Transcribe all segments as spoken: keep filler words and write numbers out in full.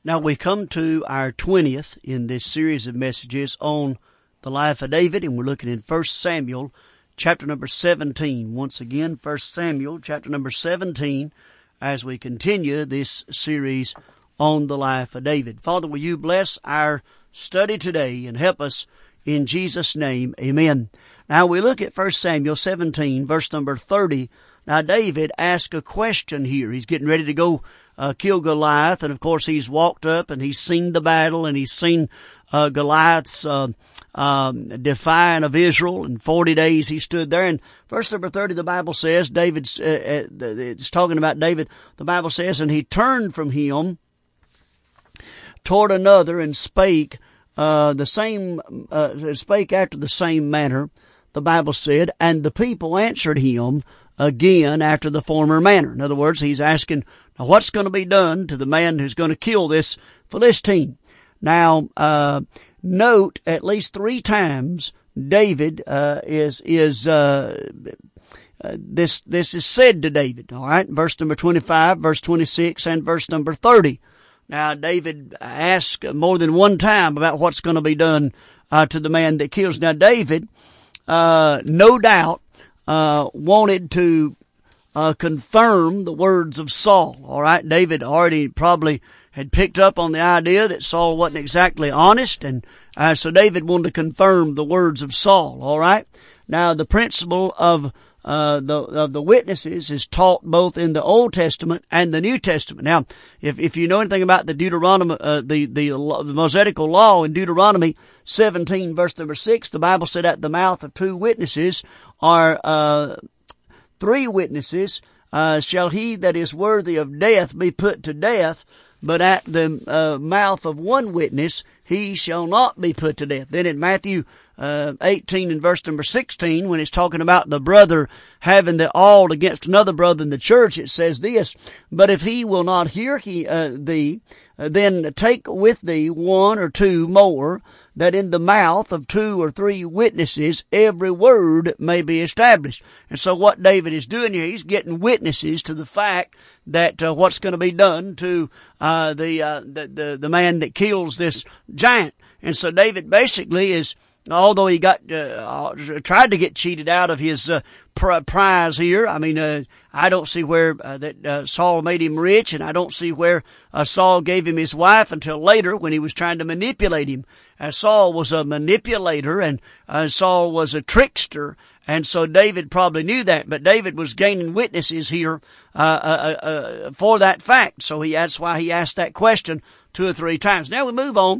Now we come to our twentieth in this series of messages on the life of David, and we're looking in First Samuel chapter number seventeen. Once again, First Samuel chapter number seventeen, as we continue this series on the life of David. Father, will you bless our study today and help us in Jesus' name, amen. Now we look at First Samuel seventeen, verse number thirty. Now David asked a question here. He's getting ready to go uh, kill Goliath, and of course he's walked up and he's seen the battle, and he's seen uh, Goliath's uh, um, defiant of Israel. In forty days he stood there. And verse number thirty, the Bible says, David's, uh, uh, it's talking about David. The Bible says, and he turned from him toward another and spake uh, the same, uh, spake after the same manner. The Bible said, and the people answered him again after the former manner. In other words, he's asking, now what's going to be done to the man who's going to kill this Philistine? Now, uh, note at least three times David, uh, is, is, uh, uh, this, this is said to David. All right. Verse number twenty-five, verse twenty-six, and verse number thirty. Now, David asked more than one time about what's going to be done, uh, to the man that kills. Now, David, uh, no doubt, uh, wanted to, uh, confirm the words of Saul. All right. David already probably had picked up on the idea that Saul wasn't exactly honest. And, uh, so David wanted to confirm the words of Saul. All right. Now, the principle of, uh, the, of the witnesses is taught both in the Old Testament and the New Testament. Now, if, if you know anything about the Deuteronomy, uh, the, the, the Mosaical law in Deuteronomy seventeen, verse number six, the Bible said, at the mouth of two witnesses are, uh, three witnesses, uh, shall he that is worthy of death be put to death, but at the, uh, mouth of one witness he shall not be put to death. Then in Matthew, uh, eighteen and verse number sixteen, when it's talking about the brother having the ought against another brother in the church, it says this, but if he will not hear he, uh, thee, uh, then take with thee one or two more, that in the mouth of two or three witnesses every word may be established. And so what David is doing here, he's getting witnesses to the fact that uh, what's going to be done to uh, the, uh, the the the man that kills this giant. And so David basically is, although he got uh, tried to get cheated out of his uh, prize here, I mean, uh, I don't see where uh, that uh, Saul made him rich, and I don't see where uh, Saul gave him his wife until later when he was trying to manipulate him. Uh, Saul was a manipulator, and uh, Saul was a trickster, and so David probably knew that. But David was gaining witnesses here uh, uh, uh, for that fact, so he that's why he asked that question two or three times. Now we move on.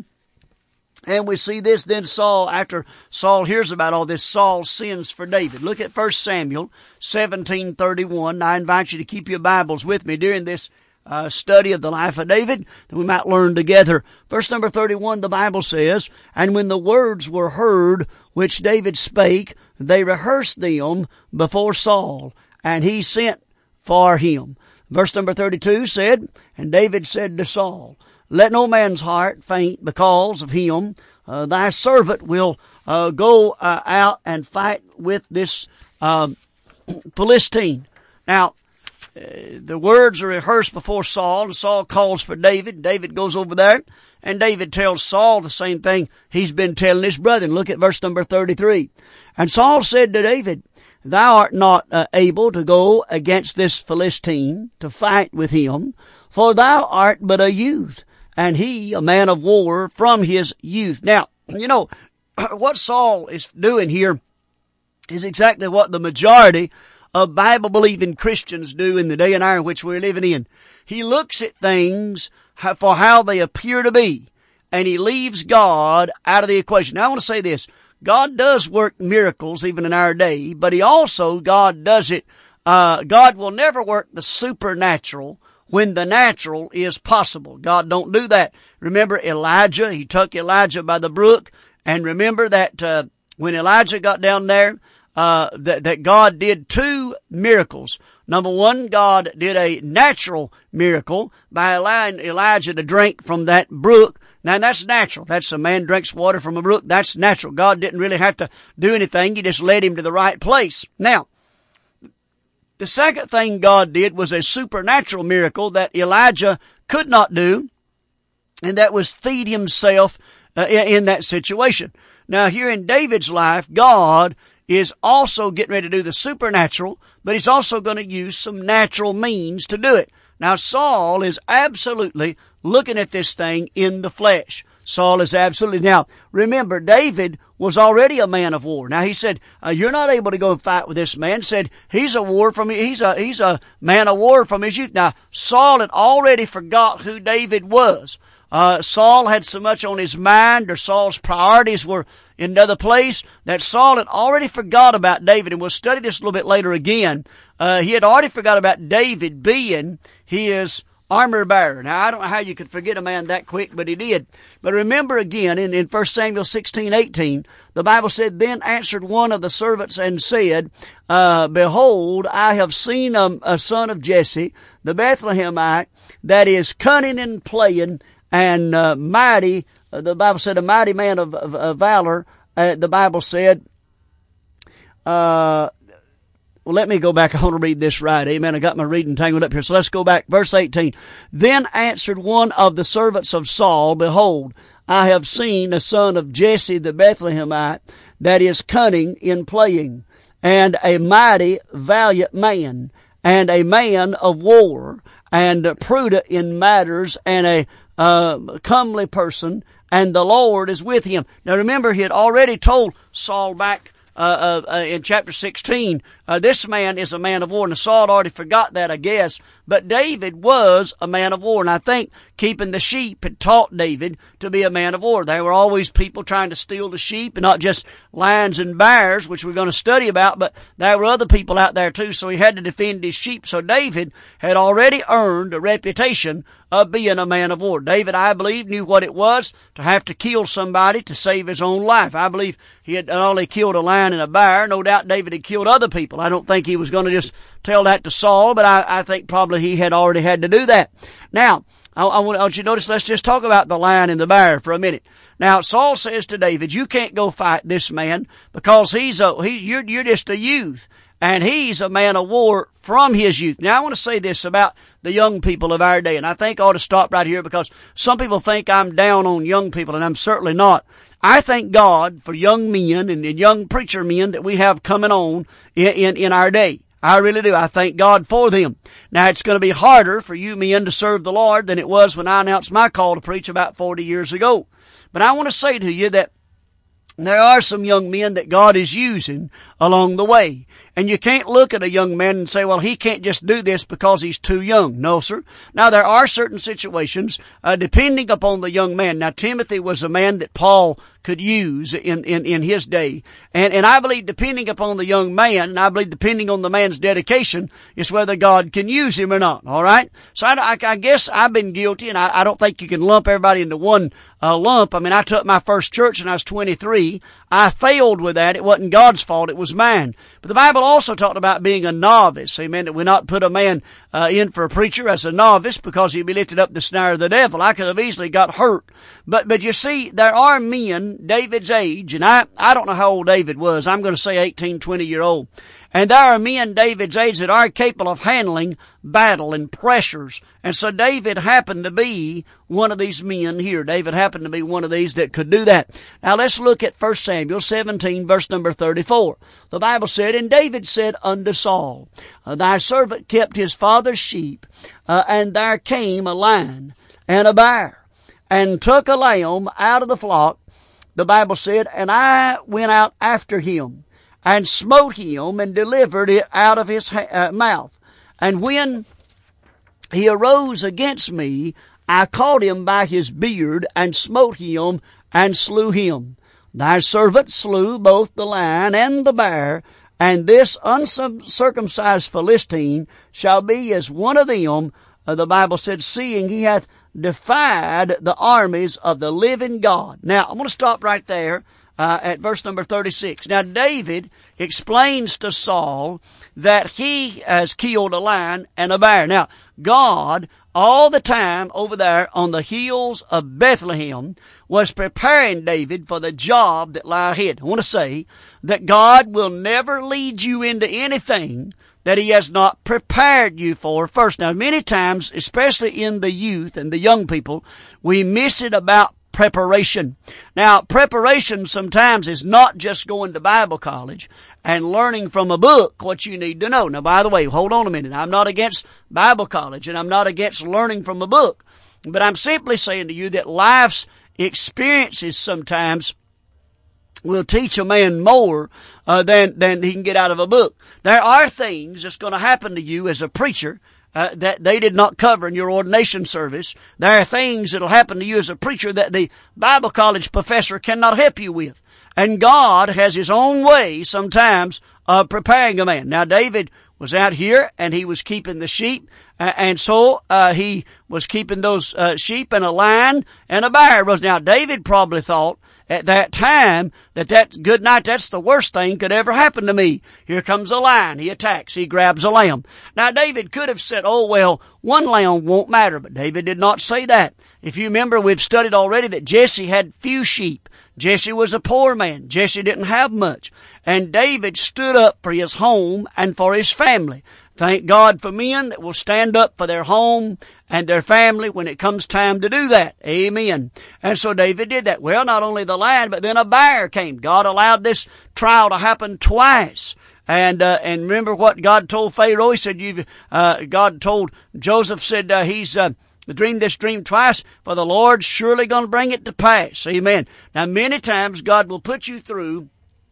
And we see this, then Saul, after Saul hears about all this, Saul sends for David. Look at First Samuel seventeen thirty-one. I invite you to keep your Bibles with me during this uh, study of the life of David, that we might learn together. Verse number thirty-one, the Bible says, and when the words were heard which David spake, they rehearsed them before Saul, and he sent for him. Verse number thirty-two said, and David said to Saul, let no man's heart faint because of him. Uh, thy servant will uh, go uh, out and fight with this uh, Philistine. Now, uh, the words are rehearsed before Saul, and Saul calls for David. David goes over there, and David tells Saul the same thing he's been telling his brethren. Look at verse number thirty-three. And Saul said to David, thou art not uh, able to go against this Philistine to fight with him, for thou art but a youth, and he a man of war from his youth. Now, you know, what Saul is doing here is exactly what the majority of Bible-believing Christians do in the day and hour in which we're living in. He looks at things for how they appear to be, and he leaves God out of the equation. Now, I want to say this. God does work miracles even in our day, but he also, God does it, uh, God will never work the supernatural when the natural is possible. God don't do that. Remember Elijah, he took Elijah by the brook, and remember that, uh, when Elijah got down there, uh, that, that God did two miracles. Number one, God did a natural miracle by allowing Elijah to drink from that brook. Now that's natural. That's a man drinks water from a brook. That's natural. God didn't really have to do anything. He just led him to the right place. Now, the second thing God did was a supernatural miracle that Elijah could not do. and that was feed himself uh, in, in that situation. Now here in David's life, God is also getting ready to do the supernatural, but he's also going to use some natural means to do it. Now Saul is absolutely looking at this thing in the flesh. Saul is absolutely. Now remember, David was already a man of war. Now he said, uh, you're not able to go and fight with this man. Said he's a war from, he's a, he's a man of war from his youth. Now Saul had already forgot who David was. Uh, Saul had so much on his mind, or Saul's priorities were in another place, that Saul had already forgot about David. And we'll study this a little bit later again. Uh, he had already forgot about David being his armor bearer. Now, I don't know how you could forget a man that quick, but he did. But remember again, in, in First Samuel sixteen eighteen, the Bible said, then answered one of the servants and said, uh, behold, I have seen a, a son of Jesse, the Bethlehemite, that is cunning and playing, and uh, mighty, uh, the Bible said, a mighty man of, of, of valor. Uh, the Bible said, uh, well, let me go back. I want to read this right. Amen. I got my reading tangled up here. So let's go back. Verse eighteen. Then answered one of the servants of Saul, behold, I have seen a son of Jesse the Bethlehemite, that is cunning in playing, and a mighty valiant man, and a man of war, and prudent in matters, and a Uh, comely person, and the Lord is with him. Now remember, he had already told Saul back uh, uh, in chapter sixteen, uh, this man is a man of war. And Saul had already forgot that, I guess. But David was a man of war. And I think keeping the sheep had taught David to be a man of war. There were always people trying to steal the sheep, and not just lions and bears, which we're going to study about, but there were other people out there too. So he had to defend his sheep. So David had already earned a reputation of being a man of war. David, I believe, knew what it was to have to kill somebody to save his own life. I believe he had not only killed a lion and a bear, no doubt David had killed other people. I don't think he was going to just tell that to Saul, but I, I think probably he had already had to do that. Now, I, I, want, I want you to notice, let's just talk about the lion and the bear for a minute. Now, Saul says to David, you can't go fight this man because he's a, he, you're, you're just a youth. And he's a man of war from his youth. Now, I want to say this about the young people of our day, and I think I ought to stop right here because some people think I'm down on young people, and I'm certainly not. I thank God for young men and, and young preacher men that we have coming on in, in, in our day. I really do. I thank God for them. Now, it's going to be harder for you men to serve the Lord than it was when I announced my call to preach about forty years ago. But I want to say to you that there are some young men that God is using along the way. And you can't look at a young man and say, well, he can't just do this because he's too young. No, sir. Now, there are certain situations, uh, depending upon the young man. Now, Timothy was a man that Paul could use in, in, in his day. And, and I believe depending upon the young man, and I believe depending on the man's dedication, is whether God can use him or not. All right? So I, I, I guess I've been guilty, and I, I don't think you can lump everybody into one uh, lump. I mean, I took my first church when I was twenty-three. I failed with that. It wasn't God's fault. It was mine. But the Bible also talked about being a novice. Amen. That we not put a man uh, in for a preacher as a novice because he'd be lifted up the snare of the devil. I could have easily got hurt. But, but you see, there are men David's age, and I, I don't know how old David was. I'm going to say eighteen, twenty year old. And there are men David's age that are capable of handling battle and pressures. And so David happened to be one of these men here. David happened to be one of these that could do that. Now let's look at First Samuel seventeen, verse number thirty-four. The Bible said, and David said unto Saul, thy servant kept his father's sheep, uh, and there came a lion and a bear, and took a lamb out of the flock. The Bible said, and I went out after him, and smote him, and delivered it out of his ha- uh, mouth. And when he arose against me, I caught him by his beard, and smote him, and slew him. Thy servant slew both the lion and the bear, and this uncircumcised Philistine shall be as one of them. Uh, the Bible said, seeing he hath defied the armies of the living God. Now, I'm going to stop right there. Uh, at verse number thirty-six. Now, David explains to Saul that he has killed a lion and a bear. Now, God, all the time over there on the hills of Bethlehem, was preparing David for the job that lie ahead. I want to say that God will never lead you into anything that He has not prepared you for first. Now, many times, especially in the youth and the young people, we miss it about preparation. Now, preparation sometimes is not just going to Bible college and learning from a book what you need to know. Now, by the way, hold on a minute. I'm not against Bible college and I'm not against learning from a book. But I'm simply saying to you that life's experiences sometimes will teach a man more uh, than, than he can get out of a book. There are things that's going to happen to you as a preacher Uh, that they did not cover in your ordination service. There are things that will happen to you as a preacher that the Bible college professor cannot help you with. And God has His own way sometimes of preparing a man. Now, David was out here and he was keeping the sheep, uh, and so uh, he was keeping those uh, sheep, and a lion and a bear rose. Now, David probably thought at that time that that good night, that's the worst thing could ever happen to me. Here comes a lion. He attacks. He grabs a lamb. Now, David could have said, oh, well, one lamb won't matter, but David did not say that. If you remember, we've studied already that Jesse had few sheep. Jesse was a poor man. Jesse didn't have much. And David stood up for his home and for his family. Thank God for men that will stand up for their home and their family when it comes time to do that. Amen. And so David did that. Well, not only the lion, but then a bear came. God allowed this trial to happen twice. And, uh, and remember what God told Pharaoh? He said, you've, uh, God told Joseph, said, uh, he's, uh, dreamed this dream twice, for the Lord's surely going to bring it to pass. Amen. Now, many times God will put you through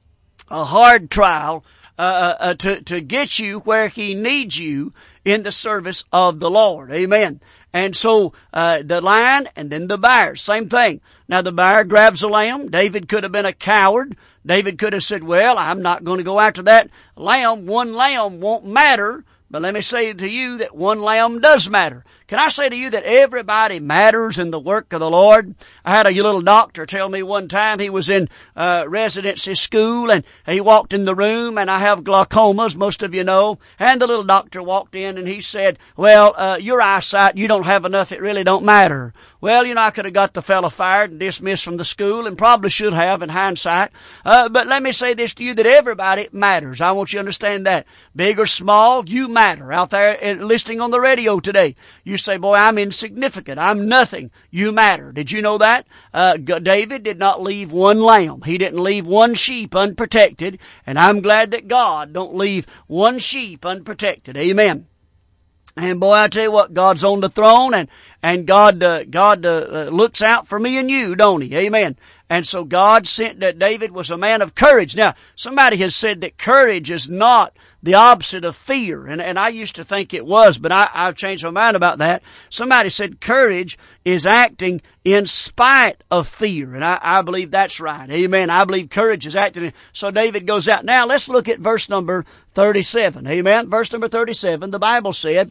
a hard trial, uh, uh, to, to get you where He needs you in the service of the Lord. Amen. And so, uh, the lion and then the bear, same thing. Now, the bear grabs a lamb. David could have been a coward. David could have said, well, I'm not going to go after that lamb. One lamb won't matter. But let me say to you that one lamb does matter. Can I say to you that everybody matters in the work of the Lord? I had a little doctor tell me one time he was in uh, residency school, and he walked in the room, and I have glaucoma, as most of you know, and the little doctor walked in and he said, well, uh, your eyesight, you don't have enough, it really don't matter. Well, you know, I could have got the fellow fired and dismissed from the school, and probably should have in hindsight. Uh, but let me say this to you, that everybody matters. I want you to understand that. Big or small, you matter. Out there listening on the radio today, you say, boy, I'm insignificant. I'm nothing. You matter. Did you know that? Uh, David did not leave one lamb. He didn't leave one sheep unprotected. And I'm glad that God don't leave one sheep unprotected. Amen. And boy, I tell you what, God's on the throne, and, and God, uh, God, uh, looks out for me and you, don't He? Amen. And so God sent that David was a man of courage. Now, somebody has said that courage is not the opposite of fear. And, and I used to think it was, but I, I've changed my mind about that. Somebody said courage is acting in spite of fear. And I, I believe that's right. Amen. I believe courage is acting. So David goes out. Now let's look at verse number thirty-seven. Amen. Verse number thirty-seven, the Bible said,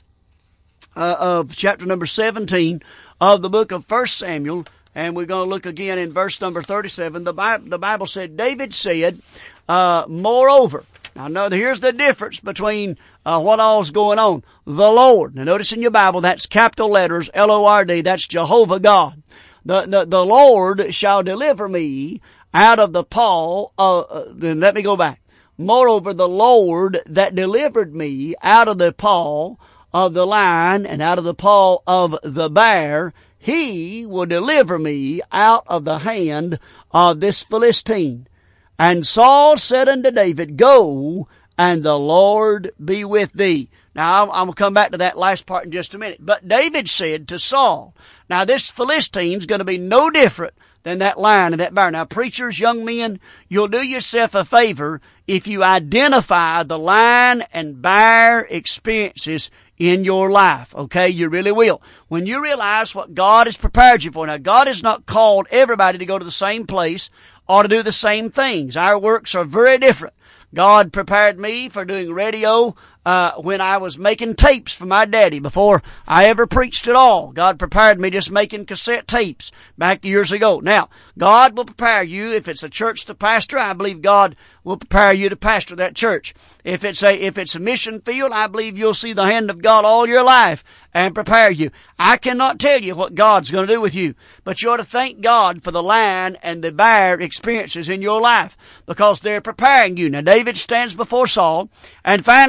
uh, of chapter number seventeen of the book of First Samuel, and we're going to look again in verse number thirty-seven. The Bible, the Bible said, David said, uh, moreover. Now, no, here's the difference between uh, what all's going on. The Lord. Now, notice in your Bible, that's capital letters, L O R D, that's Jehovah God. The, the, the Lord shall deliver me out of the paw, uh, uh, then let me go back. Moreover, the Lord that delivered me out of the paw of the lion and out of the paw of the bear, He will deliver me out of the hand of this Philistine. And Saul said unto David, go, and the Lord be with thee. Now, I'm, I'm going to come back to that last part in just a minute. But David said to Saul, now this Philistine's going to be no different than that lion and that bear. Now, preachers, young men, you'll do yourself a favor if you identify the lion and bear experiences in your life. Okay, you really will. When you realize what God has prepared you for. Now, God has not called everybody to go to the same place or to do the same things. Our works are very different. God prepared me for doing radio uh when I was making tapes for my daddy before I ever preached at all. God prepared me just making cassette tapes back years ago. Now, God will prepare you if it's a church to pastor. I believe God will prepare you to pastor that church. If it's a if it's a mission field, I believe you'll see the hand of God all your life and prepare you. I cannot tell you what God's going to do with you, but you ought to thank God for the lion and the bear experiences in your life because they're preparing you. Now, David stands before Saul, and finally Saul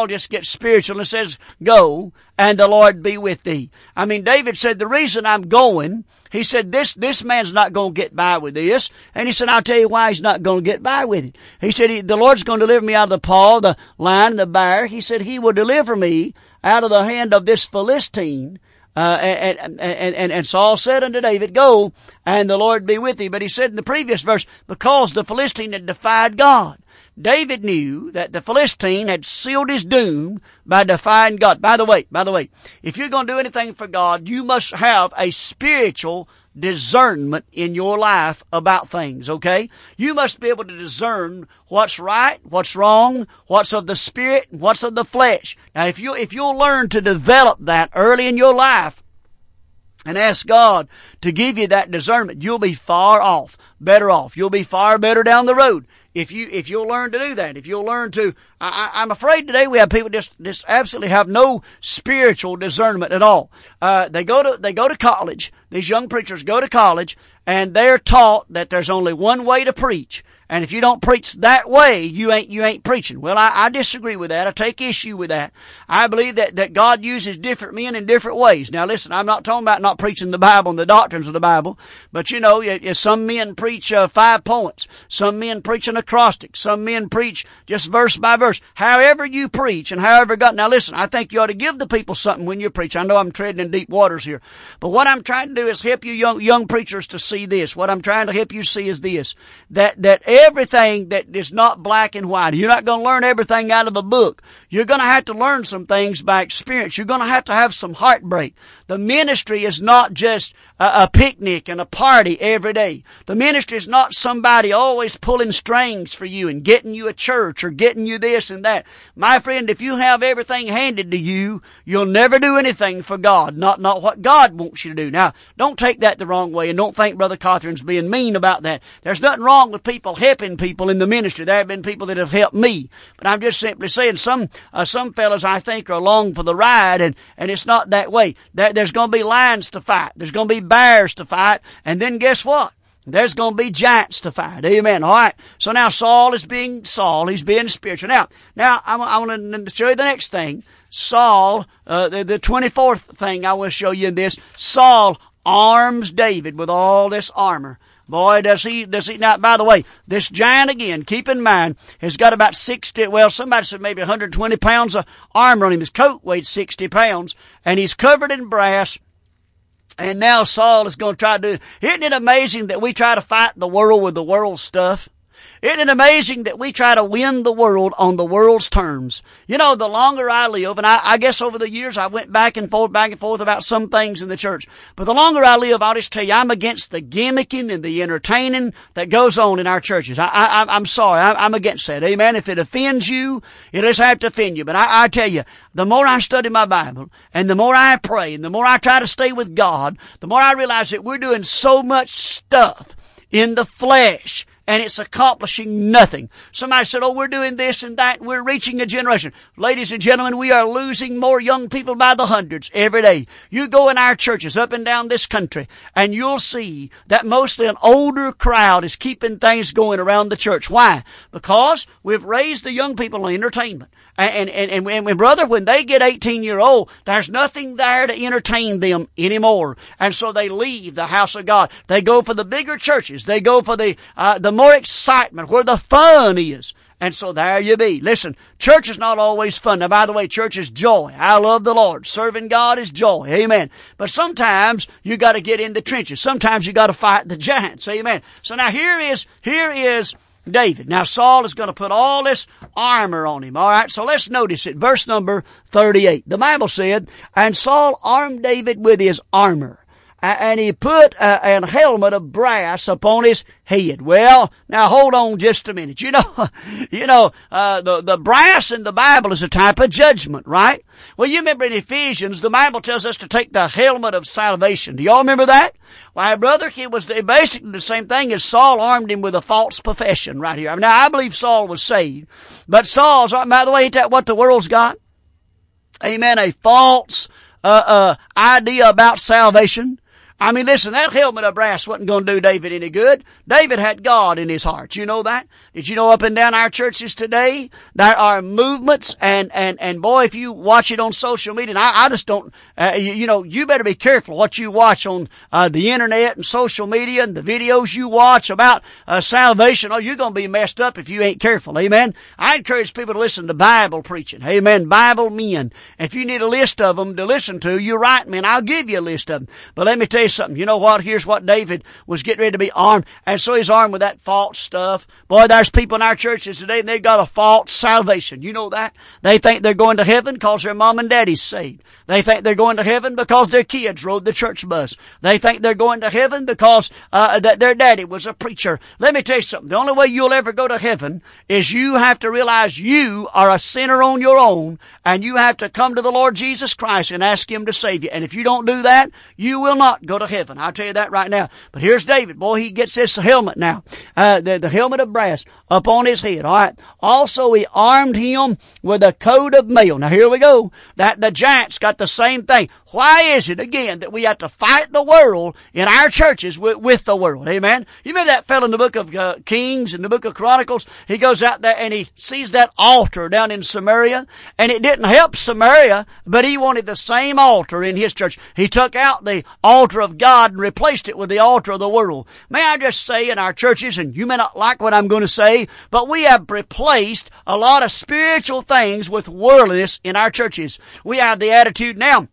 Saul just gets spiritual and says, go, and the Lord be with thee. I mean, David said, the reason I'm going, he said, this, this man's not going to get by with this. And he said, I'll tell you why he's not going to get by with it. He said, he, the Lord's going to deliver me out of the paw, the lion, and the bear. He said, he will deliver me out of the hand of this Philistine. Uh, and, and, and, and, and Saul said unto David, go, and the Lord be with thee. But he said in the previous verse, because the Philistine had defied God. David knew that the Philistine had sealed his doom by defying God. By the way, by the way, if you're going to do anything for God, you must have a spiritual discernment in your life about things, okay? You must be able to discern what's right, what's wrong, what's of the spirit, and what's of the flesh. Now, if you, if you'll learn to develop that early in your life and ask God to give you that discernment, you'll be far off, better off. You'll be far better down the road. If you, if you'll learn to do that, if you'll learn to, I, I'm afraid today we have people just, just absolutely have no spiritual discernment at all. Uh, they go to, they go to college. These young preachers go to college and they're taught that there's only one way to preach. And if you don't preach that way, you ain't, you ain't preaching. Well, I, I disagree with that. I take issue with that. I believe that, that God uses different men in different ways. Now listen, I'm not talking about not preaching the Bible and the doctrines of the Bible, but you know, some men preach uh, five points. Some men preach an acrostic. Some men preach just verse by verse. However you preach and however God, now listen, I think you ought to give the people something when you preach. I know I'm treading in deep waters here, but what I'm trying to do is help you young, young preachers to see this. What I'm trying to help you see is this, that, that everything that is not black and white. You're not going to learn everything out of a book. You're going to have to learn some things by experience. You're going to have to have some heartbreak. The ministry is not just a, a picnic and a party every day. The ministry is not somebody always pulling strings for you and getting you a church or getting you this and that. My friend, if you have everything handed to you, you'll never do anything for God. Not, not what God wants you to do. Now, don't take that the wrong way and don't think Brother Cothran's being mean about that. There's nothing wrong with people helping people in the ministry. There have been people that have helped me. But I'm just simply saying some, uh, some fellas I think are along for the ride and, and it's not that way. There, there's going to be lions to fight. There's going to be bears to fight. And then guess what? There's going to be giants to fight. Amen. All right. So now Saul is being Saul. He's being spiritual. Now, now I'm, I want to show you the next thing. Saul, uh, the, the twenty-fourth thing I want to show you in this. Saul arms David with all this armor. Boy, does he, does he, now, by the way, this giant again, keep in mind, has got about sixty, well, somebody said maybe one hundred twenty pounds of armor on him. His coat weighed sixty pounds, and he's covered in brass. And now Saul is going to try to do it. Isn't it amazing that we try to fight the world with the world's stuff? Isn't it amazing that we try to win the world on the world's terms? You know, the longer I live, and I, I guess over the years I went back and forth, back and forth about some things in the church. But the longer I live, I'll just tell you, I'm against the gimmicking and the entertaining that goes on in our churches. I, I, I'm sorry. I, I'm against that. Amen. If it offends you, it'll just have to offend you. But I, I tell you, the more I study my Bible and the more I pray and the more I try to stay with God, the more I realize that we're doing so much stuff in the flesh and it's accomplishing nothing. Somebody said, oh, we're doing this and that. We're reaching a generation. Ladies and gentlemen, we are losing more young people by the hundreds every day. You go in our churches up and down this country, and you'll see that mostly an older crowd is keeping things going around the church. Why? Because we've raised the young people on entertainment. And, and, and, and, and brother, when they get eighteen year old, there's nothing there to entertain them anymore. And so they leave the house of God. They go for the bigger churches. They go for the, uh, the more excitement, where the fun is. And so there you be. Listen, church is not always fun. Now, by the way, church is joy. I love the Lord. Serving God is joy. Amen. But sometimes you got to get in the trenches. Sometimes you got to fight the giants. Amen. So now here is, here is David. Now Saul is going to put all this armor on him. All right. So let's notice it. Verse number thirty-eight. The Bible said, and Saul armed David with his armor, and he put a, a helmet of brass upon his head. Well, now hold on just a minute. You know, you know, uh, the, the brass in the Bible is a type of judgment, right? Well, you remember in Ephesians, the Bible tells us to take the helmet of salvation. Do y'all remember that? Why, brother, it was basically the same thing as Saul armed him with a false profession right here. I mean, now, I believe Saul was saved, but Saul's, by the way, ain't that what the world's got? Amen. A false, uh, uh, idea about salvation. I mean, listen, that helmet of brass wasn't going to do David any good. David had God in his heart. You know that? Did you know up and down our churches today, there are movements, and, and, and boy, if you watch it on social media, and I, I just don't, uh, you, you know, you better be careful what you watch on uh, the internet and social media and the videos you watch about uh, salvation. Oh, you're going to be messed up if you ain't careful. Amen? I encourage people to listen to Bible preaching. Amen? Bible men. If you need a list of them to listen to, you write me, and I'll give you a list of them. But let me tell you something. You know what? Here's what David was getting ready to be armed. And so he's armed with that false stuff. Boy, there's people in our churches today, and they've got a false salvation. You know that? They think they're going to heaven because their mom and daddy's saved. They think they're going to heaven because their kids rode the church bus. They think they're going to heaven because uh, that their daddy was a preacher. Let me tell you something. The only way you'll ever go to heaven is you have to realize you are a sinner on your own, and you have to come to the Lord Jesus Christ and ask Him to save you. And if you don't do that, you will not go to heaven. I'll tell you that right now. But here's David. Boy, he gets this helmet now. Uh, the, the helmet of brass up on his head. All right. Also, he armed him with a coat of mail. Now, here we go. That the giants got the same thing. Why is it, again, that we have to fight the world in our churches with, with the world? Amen? You remember that fellow in the book of uh, Kings, in the book of Chronicles? He goes out there and he sees that altar down in Samaria, and it didn't help Samaria, but he wanted the same altar in his church. He took out the altar of God and replaced it with the altar of the world. May I just say in our churches, and you may not like what I'm going to say, but we have replaced a lot of spiritual things with worldliness in our churches. We have the attitude now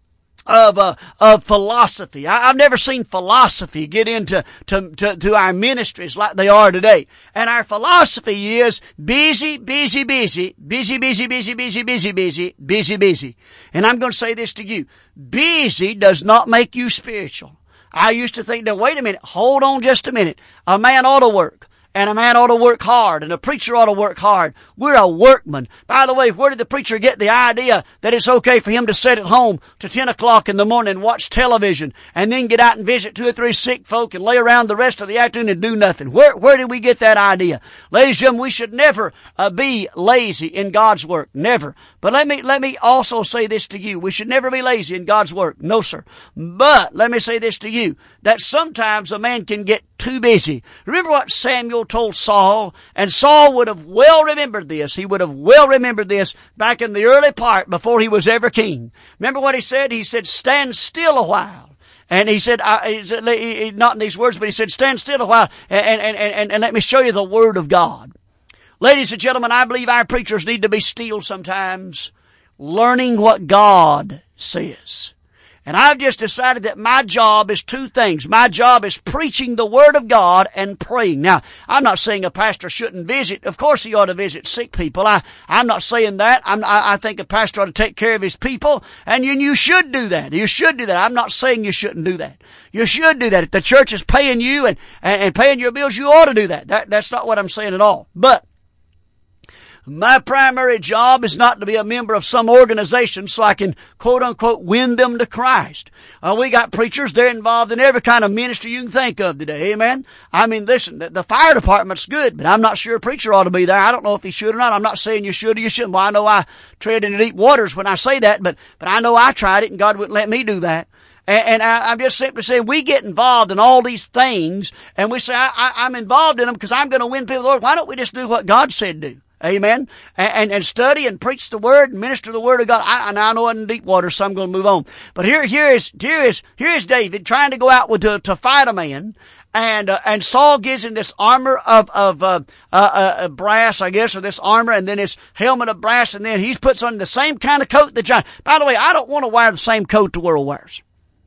of uh, of philosophy. I, I've never seen philosophy get into to, to to our ministries like they are today. And our philosophy is busy, busy, busy, busy, busy, busy, busy, busy, busy, busy, busy. And I'm going to say this to you: busy does not make you spiritual. I used to think that, wait a minute, hold on just a minute. A man ought to work. And a man ought to work hard, and a preacher ought to work hard. We're a workman. By the way, where did the preacher get the idea that it's okay for him to sit at home to ten o'clock in the morning and watch television, and then get out and visit two or three sick folk and lay around the rest of the afternoon and do nothing? Where, where did we get that idea? Ladies and gentlemen, we should never uh, be lazy in God's work. Never. But let me, let me also say this to you. We should never be lazy in God's work. No, sir. But let me say this to you, that sometimes a man can get too busy. Remember what Samuel told Saul? And Saul would have well remembered this. He would have well remembered this back in the early part before he was ever king. Remember what he said? He said, stand still a while. And he said, uh, he said, not in these words, but he said, stand still a while and, and, and, and let me show you the Word of God. Ladies and gentlemen, I believe our preachers need to be still sometimes, learning what God says. And I've just decided that my job is two things. My job is preaching the Word of God and praying. Now, I'm not saying a pastor shouldn't visit. Of course he ought to visit sick people. I, I'm not saying that. I'm, I, I think a pastor ought to take care of his people, and you, you should do that. You should do that. I'm not saying you shouldn't do that. You should do that. If the church is paying you and, and, and paying your bills, you ought to do that. that. That's not what I'm saying at all. But my primary job is not to be a member of some organization so I can, quote unquote, win them to Christ. Uh, we got preachers, they're involved in every kind of ministry you can think of today, amen? I mean, listen, the, the fire department's good, but I'm not sure a preacher ought to be there. I don't know if he should or not. I'm not saying you should or you shouldn't. Well, I know I tread in deep waters when I say that, but, but I know I tried it and God wouldn't let me do that. And, and I, I'm just simply saying we get involved in all these things and we say, I, I, I'm involved in them because I'm going to win people to the Lord. Why don't we just do what God said do? Amen. And, and, and study and preach the Word and minister the Word of God. I, and I know I'm in deep water, so I'm going to move on. But here, here is, here is, here is David trying to go out with, to, to fight a man. And, uh, and Saul gives him this armor of, of, uh, uh, uh, brass, I guess, or this armor, and then his helmet of brass, and then he puts on the same kind of coat that John. By the way, I don't want to wear the same coat the world wears.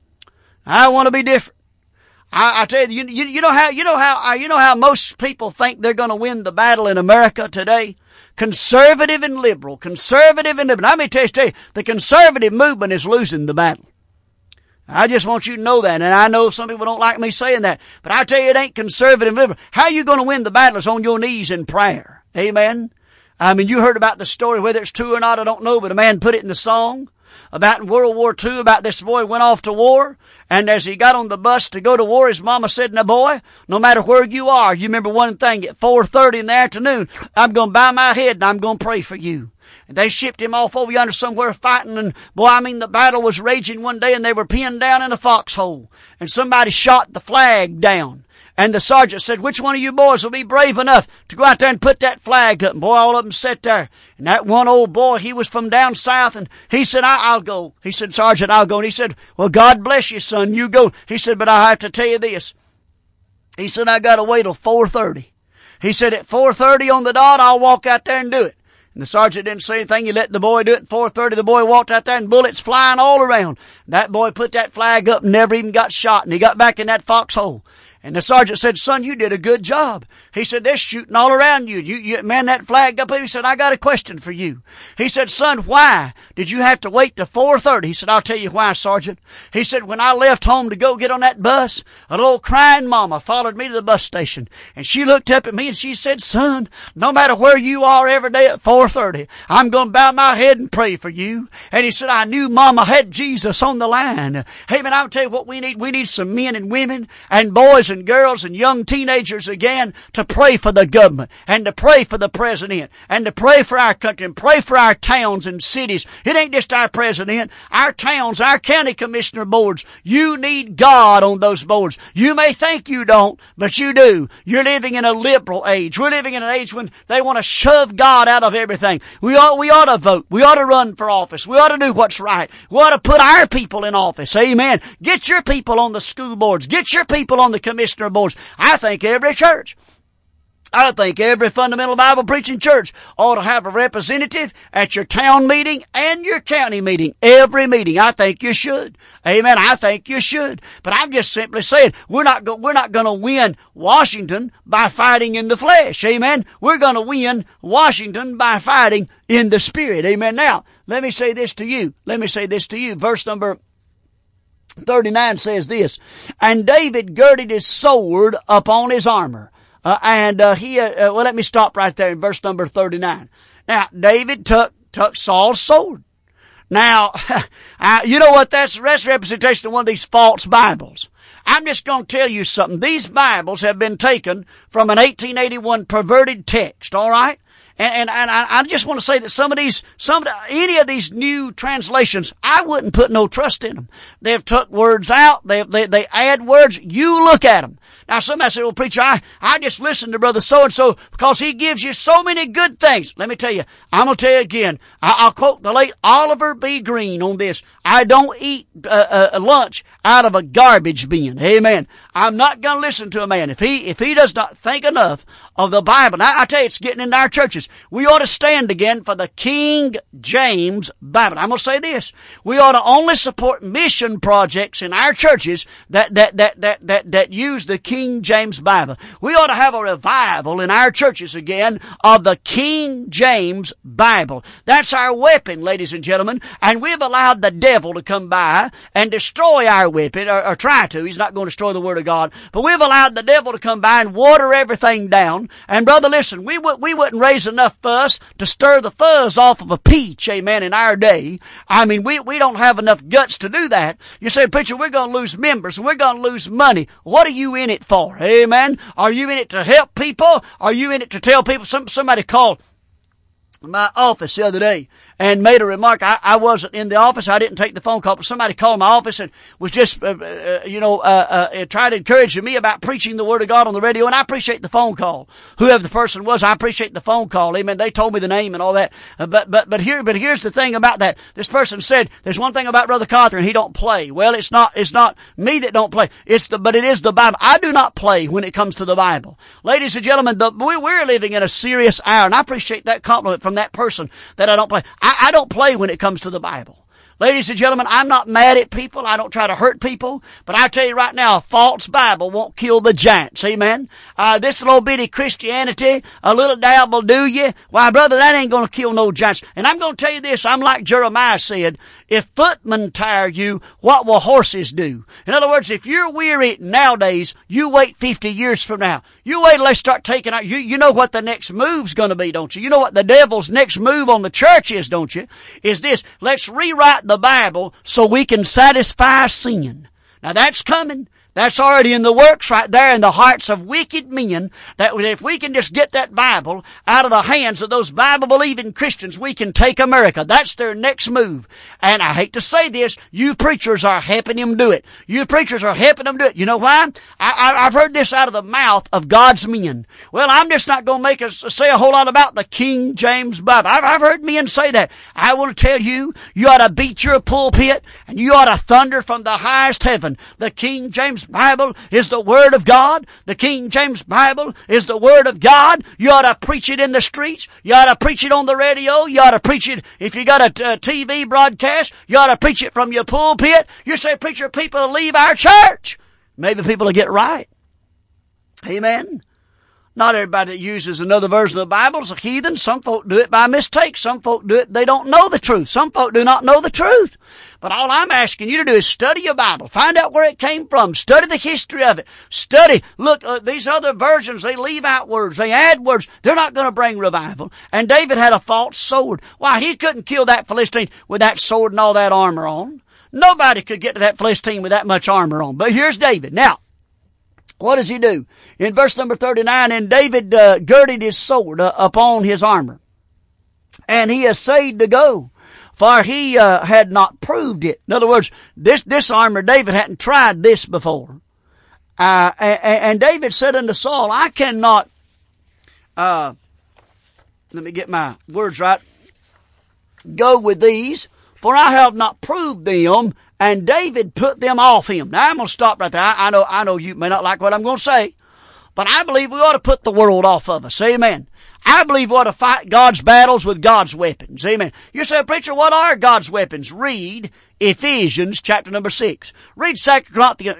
I want to be different. I, I tell you, you, you know how, you know how, you know how most people think they're going to win the battle in America today? Conservative and liberal, conservative and liberal. Let me tell you, tell you, the conservative movement is losing the battle. I just want you to know that, and I know some people don't like me saying that, but I tell you, it ain't conservative and liberal. How are you going to win the battle is on your knees in prayer. Amen? I mean, you heard about the story, whether it's true or not, I don't know, but a man put it in the song about in World War Two, about this boy went off to war, and as he got on the bus to go to war, his mama said, now boy, no matter where you are, you remember one thing, at four thirty in the afternoon, I'm going to bow my head and I'm going to pray for you. And they shipped him off over yonder somewhere fighting. And boy, I mean, the battle was raging one day and they were pinned down in a foxhole. And somebody shot the flag down. And the sergeant said, which one of you boys will be brave enough to go out there and put that flag up? And boy, all of them sat there. And that one old boy, he was from down south, and he said, I, I'll go. He said, Sergeant, I'll go. And he said, well, God bless you, son, you go. He said, but I have to tell you this. He said, I gotta wait till four thirty. He said, at four thirty on the dot, I'll walk out there and do it. And the sergeant didn't say anything. He let the boy do it. At four thirty, the boy walked out there and bullets flying all around. That boy put that flag up and never even got shot. And he got back in that foxhole. And the sergeant said, son, you did a good job. He said, they're shooting all around you. You, you man that flag up. He said, I got a question for you. He said, son, why did you have to wait till four thirty? He said, I'll tell you why, Sergeant. He said, when I left home to go get on that bus, a little crying mama followed me to the bus station. And she looked up at me and she said, son, no matter where you are every day at four thirty, I'm going to bow my head and pray for you. And he said, I knew mama had Jesus on the line. Hey, man, I'll tell you what we need. We need some men and women and boys and girls and young teenagers again to pray for the government and to pray for the president and to pray for our country and pray for our towns and cities. It ain't just our president, our towns, our county commissioner boards. You need God on those boards. You may think you don't, but you do. You're living in a liberal age. We're living in an age when they want to shove God out of everything. We ought, we ought to vote. We ought to run for office. We ought to do what's right. We ought to put our people in office. Amen. Get your people on the school boards. Get your people on the commissioner boards. I think every church, I think every fundamental Bible preaching church ought to have a representative at your town meeting and your county meeting. Every meeting. I think you should. Amen. I think you should. But I'm just simply saying, we're not go, we're not going to win Washington by fighting in the flesh. Amen. We're going to win Washington by fighting in the spirit. Amen. Now, let me say this to you. Let me say this to you. Verse number thirty-nine says this, and David girded his sword upon his armor. Uh, and, uh, he, uh, well, let me stop right there in verse number thirty-nine. Now, David took, took Saul's sword. Now, uh, you know what? That's, that's representation of one of these false Bibles. I'm just going to tell you something. These Bibles have been taken from an eighteen eighty-one perverted text, all right? And, and, and I, I just want to say that some of these, some of the, any of these new translations, I wouldn't put no trust in them. They've took words out. They, they, they add words. You look at them. Now somebody said, well, preacher, I, I just listen to brother so-and-so because he gives you so many good things. Let me tell you, I'm going to tell you again. I, I'll quote the late Oliver B. Green on this. I don't eat uh, uh, lunch out of a garbage bin. Amen. I'm not going to listen to a man. If he, if he does not think enough of the Bible. Now I tell you, it's getting into our churches. We ought to stand again for the King James Bible. I'm going to say this. We ought to only support mission projects in our churches that, that, that, that, that, that use the King James Bible. We ought to have a revival in our churches again of the King James Bible. That's our weapon, ladies and gentlemen. And we've allowed the devil to come by and destroy our weapon, or, or try to. He's not going to destroy the Word of God. But we've allowed the devil to come by and water everything down. And brother, listen, we, w- we wouldn't raise enough fuss to stir the fuzz off of a peach, amen, in our day. I mean, we, we don't have enough guts to do that. You say, preacher, we're going to lose members and we're going to lose money. What are you in it for? Amen. Are you in it to help people? Are you in it to tell people? Some, somebody called my office the other day and made a remark. I, I wasn't in the office. I didn't take the phone call, but somebody called my office and was just, uh, uh, you know, uh, uh, trying to encourage me about preaching the Word of God on the radio. And I appreciate the phone call. Whoever the person was, I appreciate the phone call. Amen. They told me the name and all that. Uh, but, but, but here, but here's the thing about that. This person said, there's one thing about Brother Cawthorn, he don't play. Well, it's not, it's not me that don't play. It's the, but it is the Bible. I do not play when it comes to the Bible. Ladies and gentlemen, the, we, we're living in a serious hour, and I appreciate that compliment from that person that I don't play. I, I don't play when it comes to the Bible. Ladies and gentlemen, I'm not mad at people. I don't try to hurt people. But I tell you right now, a false Bible won't kill the giants. Amen. Uh, this little bitty Christianity, a little dab will do you. Why, brother, that ain't going to kill no giants. And I'm going to tell you this. I'm like Jeremiah said, if footmen tire you, what will horses do? In other words, if you're weary nowadays, you wait fifty years from now. You wait till they start taking out. You, you know what the next move's going to be, don't you? You know what the devil's next move on the church is, don't you? Is this. Let's rewrite the Bible so we can satisfy sin. Now that's coming. That's already in the works right there in the hearts of wicked men, that if we can just get that Bible out of the hands of those Bible-believing Christians, we can take America. That's their next move. And I hate to say this, you preachers are helping them do it. You preachers are helping them do it. You know why? I, I, I've heard this out of the mouth of God's men. Well, I'm just not going to make us say a whole lot about the King James Bible. I've, I've heard men say that. I want to tell you, you ought to beat your pulpit and you ought to thunder from the highest heaven. The King James Bible is the Word of God. The King James Bible is the Word of God. You ought to preach it in the streets. You ought to preach it on the radio. You ought to preach it, if you got a, a T V broadcast, you ought to preach it from your pulpit. You say, preacher, people will leave our church. Maybe people will get right. Amen. Not everybody that uses another version of the Bible is a heathen. Some folk do it by mistake. Some folk do it, they don't know the truth. Some folk do not know the truth. But all I'm asking you to do is study your Bible. Find out where it came from. Study the history of it. Study. Look, uh, these other versions, they leave out words. They add words. They're not going to bring revival. And David had a false sword. Why, he couldn't kill that Philistine with that sword and all that armor on. Nobody could get to that Philistine with that much armor on. But here's David. Now, what does he do? In verse number thirty-nine, and David uh, girded his sword uh, upon his armor, and he essayed to go, for he uh, had not proved it. In other words, this this armor, David hadn't tried this before. Uh, and, and David said unto Saul, I cannot, uh, let me get my words right, go with these, for I have not proved them. And David put them off him. Now I'm going to stop right there. I, I know, I know you may not like what I'm going to say, but I believe we ought to put the world off of us. Amen. I believe we ought to fight God's battles with God's weapons. Amen. You say, preacher, what are God's weapons? Read Ephesians chapter number six. Read Second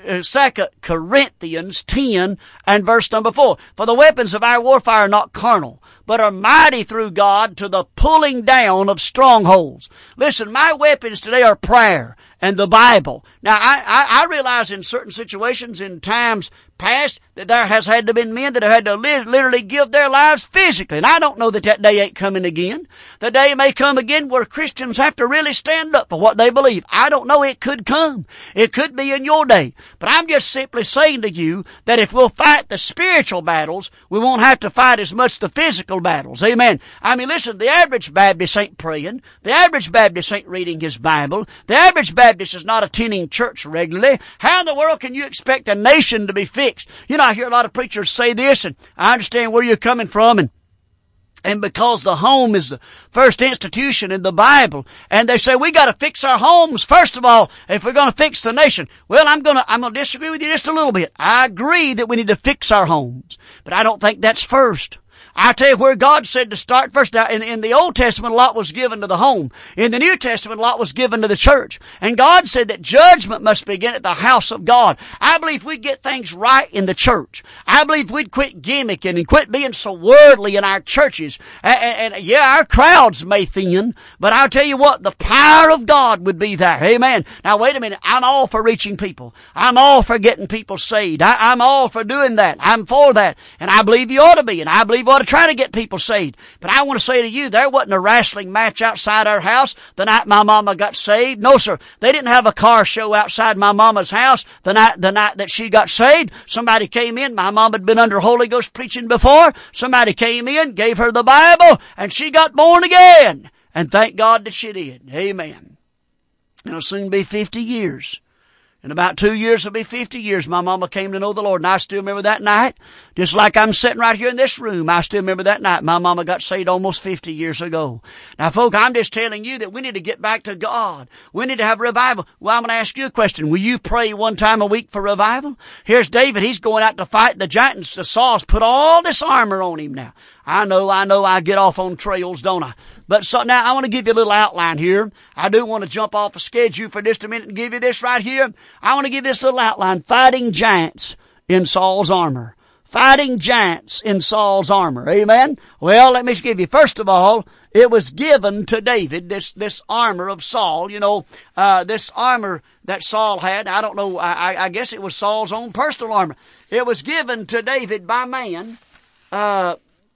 Corinthians ten and verse number four. For the weapons of our warfare are not carnal, but are mighty through God to the pulling down of strongholds. Listen, my weapons today are prayer and the Bible. Now, I, I, I realize in certain situations, in times past, that there has had to been men that have had to li- literally give their lives physically. And I don't know that that day ain't coming again. The day may come again where Christians have to really stand up for what they believe. I don't know. It could come. It could be in your day. But I'm just simply saying to you that if we'll fight the spiritual battles, we won't have to fight as much the physical battles. Amen. I mean, listen, the average Baptist ain't praying. The average Baptist ain't reading his Bible. The average Baptist is not attending church regularly. How in the world can you expect a nation to be fixed? You know, I hear a lot of preachers say this, and I understand where you're coming from, and And because the home is the first institution in the Bible, and they say we got to fix our homes first of all if we're going to fix the nation. Well, I'm going to I'm going to disagree with you just a little bit. I agree that we need to fix our homes, but I don't think that's first. I tell you where God said to start first. Now, in, in the Old Testament, a lot was given to the home. In the New Testament, a lot was given to the church. And God said that judgment must begin at the house of God. I believe we'd get things right in the church. I believe we'd quit gimmicking and quit being so worldly in our churches. And, and, and yeah, our crowds may thin, but I'll tell you what, the power of God would be there. Amen. Now, wait a minute. I'm all for reaching people. I'm all for getting people saved. I, I'm all for doing that. I'm for that. And I believe you ought to be. And I believe you ought to try to get people saved. But I want to say to you, there wasn't a wrestling match outside our house the night my mama got saved. No, sir. They didn't have a car show outside my mama's house the night, the night that she got saved. Somebody came in. My mom had been under Holy Ghost preaching before. Somebody came in, gave her the Bible, and she got born again. And thank God that she did. Amen. It'll soon be fifty years. In about two years, it'll be fifty years, my mama came to know the Lord. And I still remember that night. Just like I'm sitting right here in this room, I still remember that night. My mama got saved almost fifty years ago. Now, folk, I'm just telling you that we need to get back to God. We need to have revival. Well, I'm going to ask you a question. Will you pray one time a week for revival? Here's David. He's going out to fight the giants. The Saul's put all this armor on him now. I know, I know I get off on trails, don't I? But so now I want to give you a little outline here. I do want to jump off a schedule for just a minute and give you this right here. I want to give this little outline. Fighting giants in Saul's armor. Fighting giants in Saul's armor. Amen? Well, let me just give you, first of all, it was given to David, this, this armor of Saul. You know, uh, this armor that Saul had, I don't know, I, I guess it was Saul's own personal armor. It was given to David by man. Uh,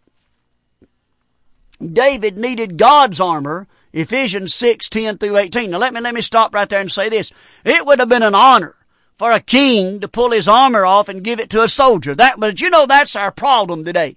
David needed God's armor, Ephesians six, ten through eighteen. Now let me, let me stop right there and say this. It would have been an honor for a king to pull his armor off and give it to a soldier. That, but you know, that's our problem today.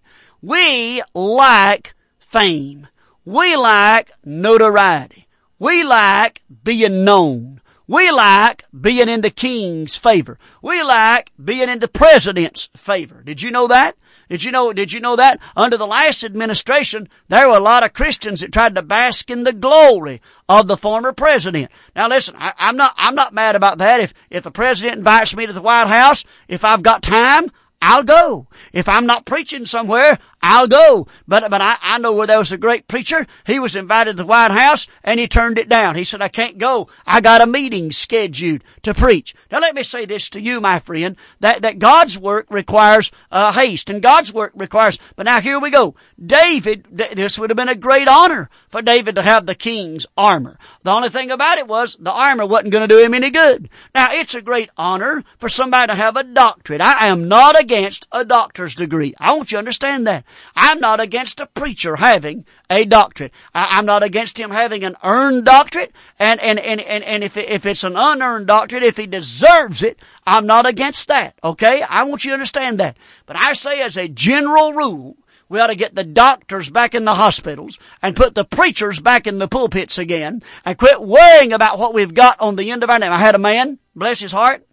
We like fame. We like notoriety. We like being known. We like being in the king's favor. We like being in the president's favor. Did you know that? Did you know, did you know that? Under the last administration, there were a lot of Christians that tried to bask in the glory of the former president. Now listen, I, I'm not, I'm not mad about that. If, if the president invites me to the White House, if I've got time, I'll go. If I'm not preaching somewhere, I'll go. But, but I, I know where there was a great preacher. He was invited to the White House and he turned it down. He said, I can't go. I got a meeting scheduled to preach. Now let me say this to you, my friend, that, that God's work requires, uh, haste and God's work requires, but now here we go. David, th- this would have been a great honor for David to have the king's armor. The only thing about it was the armor wasn't going to do him any good. Now it's a great honor for somebody to have a doctorate. I am not against a doctor's degree. I want you to understand that. I'm not against a preacher having a doctorate. I, I'm not against him having an earned doctorate. And, and, and, and, and if, it, if it's an unearned doctorate, if he deserves it, I'm not against that. Okay? I want you to understand that. But I say as a general rule, we ought to get the doctors back in the hospitals and put the preachers back in the pulpits again and quit worrying about what we've got on the end of our name. I had a man, bless his heart,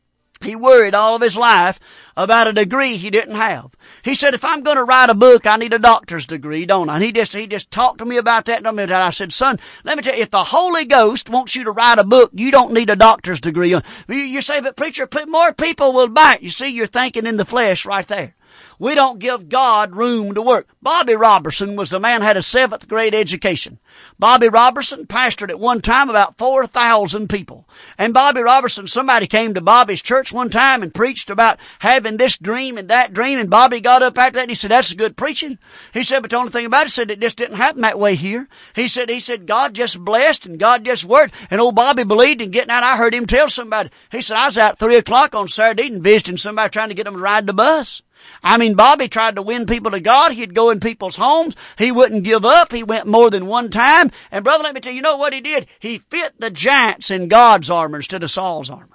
he worried all of his life about a degree he didn't have. He said, if I'm going to write a book, I need a doctor's degree, don't I? And he just, he just talked to me about that. And I said, son, let me tell you, if the Holy Ghost wants you to write a book, you don't need a doctor's degree. You, you say, but preacher, more people will buy it. You see, you're thinking in the flesh right there. We don't give God room to work. Bobby Robertson was the man who had a seventh grade education. Bobby Robertson pastored at one time about four thousand people. And Bobby Robertson, somebody came to Bobby's church one time and preached about having this dream and that dream. And Bobby got up after that and he said, that's good preaching. He said, but the only thing about it, he said, it just didn't happen that way here. He said, he said, God just blessed and God just worked. And old Bobby believed in getting out. I heard him tell somebody. He said, I was out at three o'clock on Saturday and visiting somebody trying to get them to ride the bus. I mean, Bobby tried to win people to God. He'd go in people's homes. He wouldn't give up. He went more than one time. And brother, let me tell you, you know what he did? He fit the giants in God's armor instead of Saul's armor.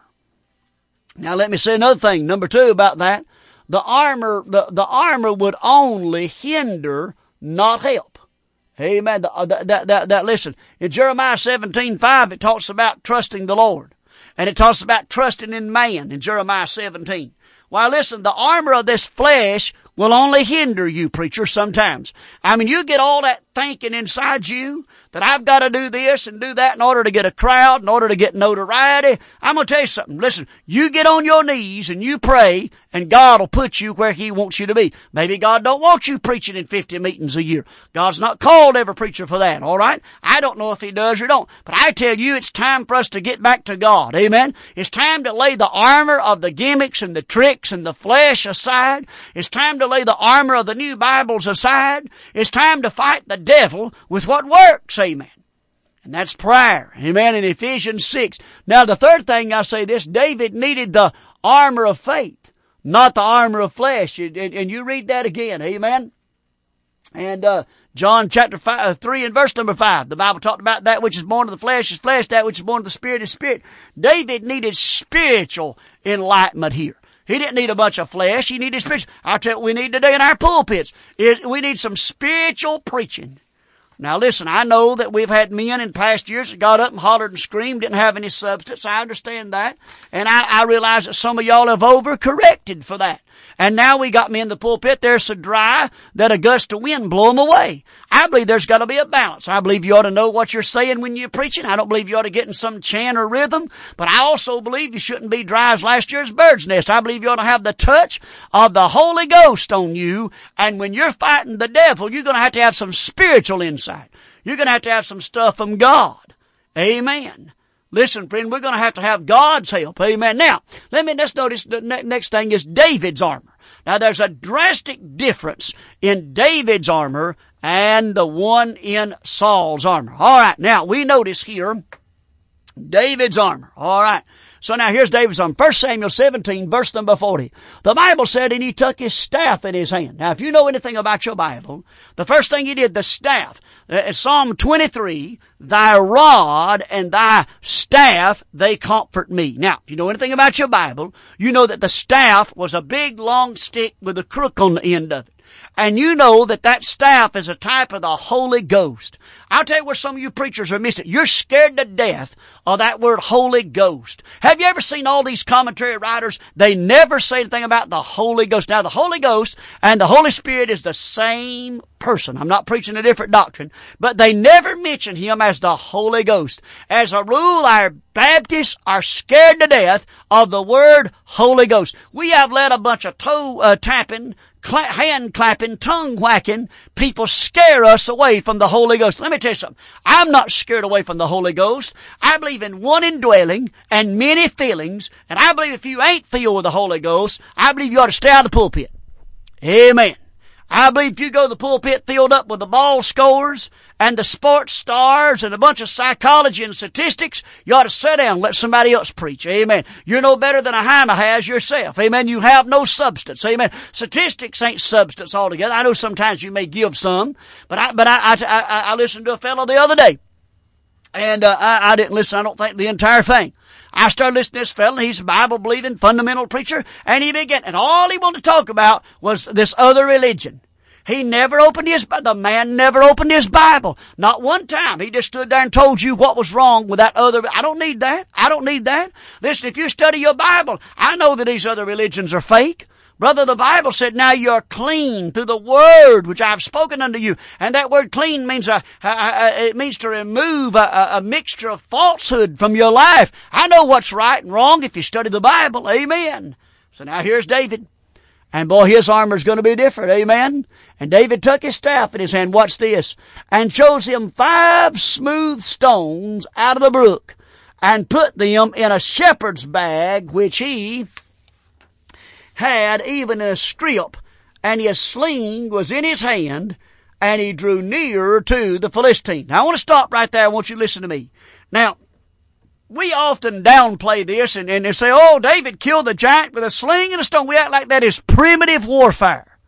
Now let me say another thing. Number two about that. The armor, the, the armor would only hinder, not help. Amen. The, uh, that, that, that, that, listen, in Jeremiah seventeen five, it talks about trusting the Lord. And it talks about trusting in man in Jeremiah seventeen. Why, listen, the armor of this flesh will only hinder you, preacher, sometimes. I mean, you get all that thinking inside you that I've got to do this and do that in order to get a crowd, in order to get notoriety. I'm going to tell you something. Listen, you get on your knees and you pray and God will put you where He wants you to be. Maybe God don't want you preaching in fifty meetings a year. God's not called every preacher for that, all right? I don't know if He does or don't. But I tell you, it's time for us to get back to God. Amen? It's time to lay the armor of the gimmicks and the tricks and the flesh aside. It's time to lay the armor of the new Bibles aside. It's time to fight the devil with what works. Amen. And that's prayer. Amen. In Ephesians six. Now the third thing I say this, David needed the armor of faith, not the armor of flesh. And, and, and you read that again. Amen. And, uh, John chapter five, uh, three and verse number five. The Bible talked about that which is born of the flesh is flesh, that which is born of the spirit is spirit. David needed spiritual enlightenment here. He didn't need a bunch of flesh. He needed spiritual. I tell you what we need today in our pulpits is we need some spiritual preaching. Now listen, I know that we've had men in past years that got up and hollered and screamed, didn't have any substance. I understand that. And I, I realize that some of y'all have overcorrected for that. And now we got me in the pulpit, they're so dry that a gust of wind blow them away. I believe there's got to be a balance. I believe you ought to know what you're saying when you're preaching. I don't believe you ought to get in some chant or rhythm. But I also believe you shouldn't be dry as last year's bird's nest. I believe you ought to have the touch of the Holy Ghost on you. And when you're fighting the devil, you're going to have to have some spiritual insight. You're going to have to have some stuff from God. Amen. Listen, friend, we're going to have to have God's help. Amen. Now, let me just notice the ne- next thing is David's armor. Now, there's a drastic difference in David's armor and the one in Saul's armor. All right. Now, we notice here David's armor. All right. So now here's David's on First Samuel seventeen, verse number forty. The Bible said, and he took his staff in his hand. Now if you know anything about your Bible, the first thing he did, the staff, uh, Psalm twenty-three, thy rod and thy staff, they comfort me. Now, if you know anything about your Bible, you know that the staff was a big long stick with a crook on the end of it. And you know that that staff is a type of the Holy Ghost. I'll tell you where some of you preachers are missing. You're scared to death of that word Holy Ghost. Have you ever seen all these commentary writers? They never say anything about the Holy Ghost. Now, the Holy Ghost and the Holy Spirit is the same person. I'm not preaching a different doctrine, but they never mention Him as the Holy Ghost. As a rule, our Baptists are scared to death of the word Holy Ghost. We have let a bunch of toe uh, tapping, Cla- hand clapping, tongue whacking people scare us away from the Holy Ghost. Let me tell you something. I'm not scared away from the Holy Ghost. I believe in one indwelling and many feelings. And I believe if you ain't filled with the Holy Ghost, I believe you ought to stay out of the pulpit. Amen. I believe if you go to the pulpit filled up with the ball scores and the sports stars and a bunch of psychology and statistics, you ought to sit down and let somebody else preach. Amen. You're no better than a hyena has yourself. Amen. You have no substance. Amen. Statistics ain't substance altogether. I know sometimes you may give some, but I, but I, I, I, I listened to a fellow the other day. And uh, I, I didn't listen, I don't think, the entire thing. I started listening to this fellow, and he's a Bible-believing, fundamental preacher, and he began, and all he wanted to talk about was this other religion. He never opened his, the man never opened his Bible. Not one time. He just stood there and told you what was wrong with that other, I don't need that. I don't need that. Listen, if you study your Bible, I know that these other religions are fake. Brother, the Bible said, now you're clean through the word which I've spoken unto you. And that word clean means a, a, a it means to remove a, a, a mixture of falsehood from your life. I know what's right and wrong if you study the Bible. Amen. So now here's David. And boy, his armor's going to be different. Amen. And David took his staff in his hand. Watch this. And chose him five smooth stones out of the brook and put them in a shepherd's bag, which he had even in a strip, and his sling was in his hand, and he drew near to the Philistine. Now, I want to stop right there. I want you to listen to me. Now, we often downplay this and, and say, oh, David killed the giant with a sling and a stone. We act like that is primitive warfare.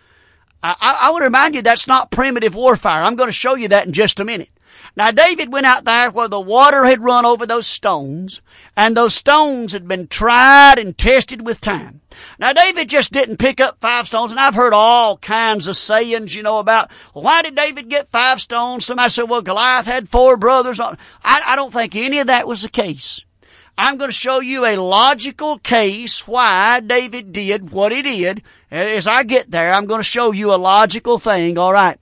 I, I, I want to remind you that's not primitive warfare. I'm going to show you that in just a minute. Now, David went out there where the water had run over those stones, and those stones had been tried and tested with time. Now, David just didn't pick up five stones, and I've heard all kinds of sayings, you know, about, well, why did David get five stones? Somebody said, well, Goliath had four brothers. I, I don't think any of that was the case. I'm going to show you a logical case why David did what he did. As I get there, I'm going to show you a logical thing, all right,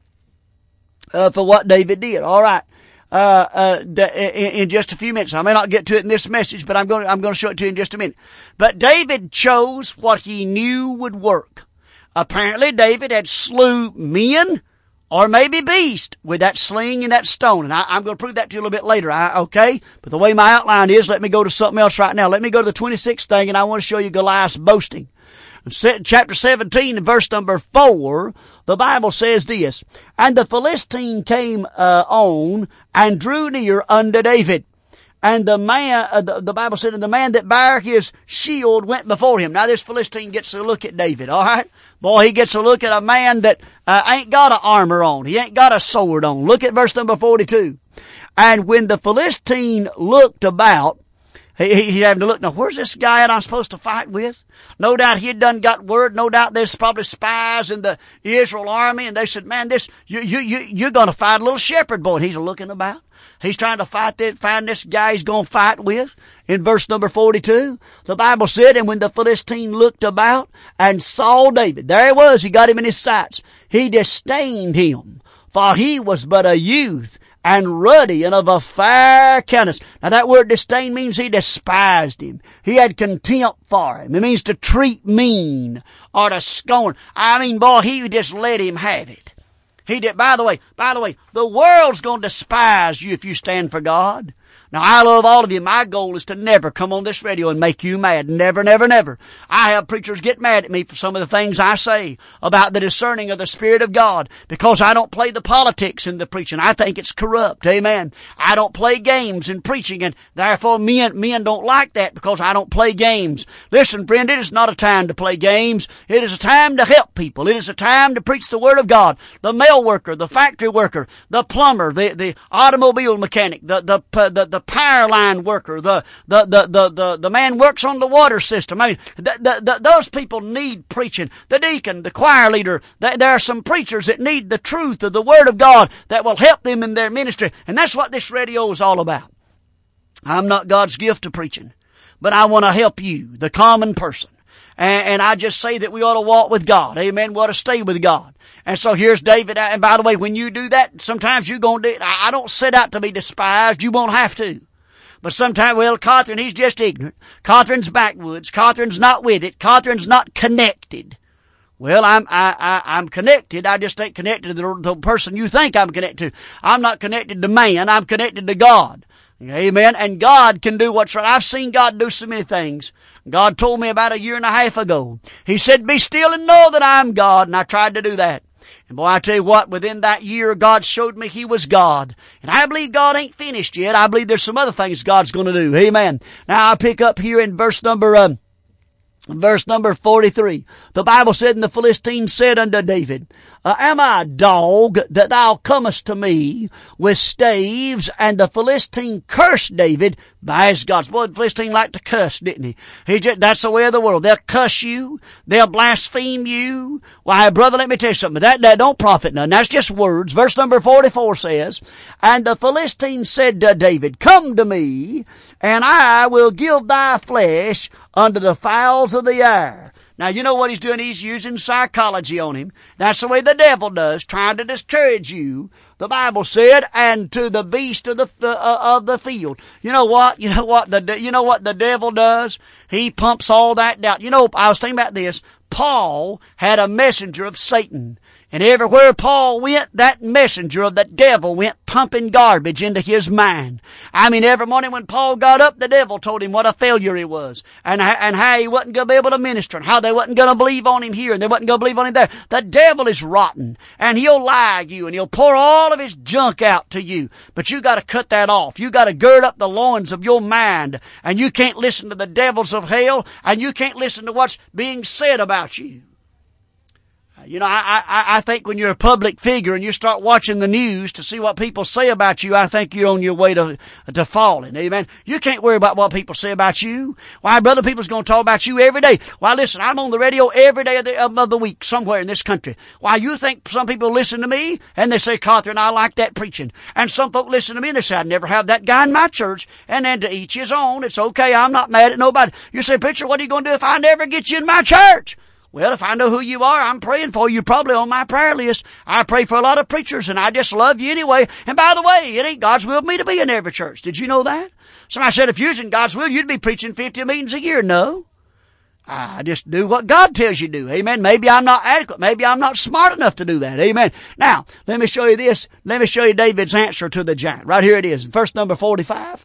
uh, for what David did, all right. Uh, uh, in, in just a few minutes. I may not get to it in this message, but I'm going to, I'm going to show it to you in just a minute. But David chose what he knew would work. Apparently David had slew men or maybe beast with that sling and that stone. And I, I'm going to prove that to you a little bit later. I, okay. But the way my outline is, let me go to something else right now. Let me go to the twenty-sixth thing, and I want to show you Goliath's boasting. Chapter seventeen, verse number four, the Bible says this, and the Philistine came uh, on and drew near unto David. And the man, uh, the, the Bible said, and the man that bare his shield went before him. Now this Philistine gets a look at David, all right? Boy, he gets a look at a man that uh, ain't got an armor on. He ain't got a sword on. Look at verse number forty-two. And when the Philistine looked about, He, he, he having to look, now where's this guy that I'm supposed to fight with? No doubt he had done got word. No doubt there's probably spies in the Israel army, and they said, man, this, you, you, you, you're gonna fight a little shepherd boy. And he's looking about. He's trying to fight this, find this guy he's gonna fight with. In verse number forty-two, the Bible said, and when the Philistine looked about and saw David, there he was, he got him in his sights. He disdained him, for he was but a youth, and ruddy and of a fair countenance. Now that word disdain means he despised him. He had contempt for him. It means to treat mean or to scorn. I mean, boy, he just let him have it. He did, by the way, by the way, the world's going to despise you if you stand for God. Now, I love all of you. My goal is to never come on this radio and make you mad. Never, never, never. I have preachers get mad at me for some of the things I say about the discerning of the Spirit of God because I don't play the politics in the preaching. I think it's corrupt. Amen. I don't play games in preaching, and therefore men, men don't like that because I don't play games. Listen, friend, it is not a time to play games. It is a time to help people. It is a time to preach the Word of God. The mail worker, the factory worker, the plumber, the, the automobile mechanic, the, the, the, the The power line worker, the, the, the, the, the, the man works on the water system. I mean, the, the, the, those people need preaching. The deacon, the choir leader, the, there are some preachers that need the truth of the Word of God that will help them in their ministry. And that's what this radio is all about. I'm not God's gift to preaching, but I want to help you, the common person. And, and I just say that we ought to walk with God. Amen. We ought to stay with God. And so here's David. And by the way, when you do that, sometimes you're going to do it. I don't set out to be despised. You won't have to. But sometimes, well, Cawthron, he's just ignorant. Cawthron's backwoods. Cawthron's not with it. Cawthron's not connected. Well, I'm, I, I, I'm connected. I just ain't connected to the, the person you think I'm connected to. I'm not connected to man. I'm connected to God. Amen. And God can do what's right. I've seen God do so many things. God told me about a year and a half ago. He said, be still and know that I'm God. And I tried to do that. And boy, I tell you what, within that year, God showed me He was God. And I believe God ain't finished yet. I believe there's some other things God's going to do. Amen. Now I pick up here in verse number, um, verse number forty-three. The Bible said, and the Philistines said unto David, uh, am I a dog that thou comest to me with staves? And the Philistine cursed David by his gods. Boy, the Philistine liked to cuss, didn't he? He just, that's the way of the world. They'll cuss you. They'll blaspheme you. Why, brother, let me tell you something. That, that don't profit none. That's just words. Verse number forty-four says, and the Philistine said to David, come to me, and I will give thy flesh unto the fowls of the air. Now, you know what he's doing? He's using psychology on him. That's the way the devil does, trying to discourage you. The Bible said, and to the beast of the uh, of the field. You know what? You know what the you know what the devil does? He pumps all that doubt. You know, I was thinking about this. Paul had a messenger of Satan. And everywhere Paul went, that messenger of the devil went pumping garbage into his mind. I mean, every morning when Paul got up, the devil told him what a failure he was. And, and how he wasn't going to be able to minister. And how they wasn't going to believe on him here. And they wasn't going to believe on him there. The devil is rotten. And he'll lie to you. And he'll pour all of his junk out to you. But you got to cut that off. You got to gird up the loins of your mind. And you can't listen to the devils of hell. And you can't listen to what's being said about you. You know, I, I, I think when you're a public figure and you start watching the news to see what people say about you, I think you're on your way to, to falling. Amen. You can't worry about what people say about you. Why, brother, people's going to talk about you every day. Why, listen, I'm on the radio every day of the, of the week somewhere in this country. Why, you think some people listen to me and they say, Cawthron, I like that preaching. And some folk listen to me and they say, I'd never have that guy in my church. And then to each his own. It's okay. I'm not mad at nobody. You say, preacher, what are you going to do if I never get you in my church? Well, if I know who you are, I'm praying for you. You're probably on my prayer list. I pray for a lot of preachers, and I just love you anyway. And by the way, it ain't God's will for me to be in every church. Did you know that? Somebody said, if you was in God's will, you'd be preaching fifty meetings a year. No. I just do what God tells you to do. Amen. Maybe I'm not adequate. Maybe I'm not smart enough to do that. Amen. Now, let me show you this. Let me show you David's answer to the giant. Right here it is. Verse number forty-five.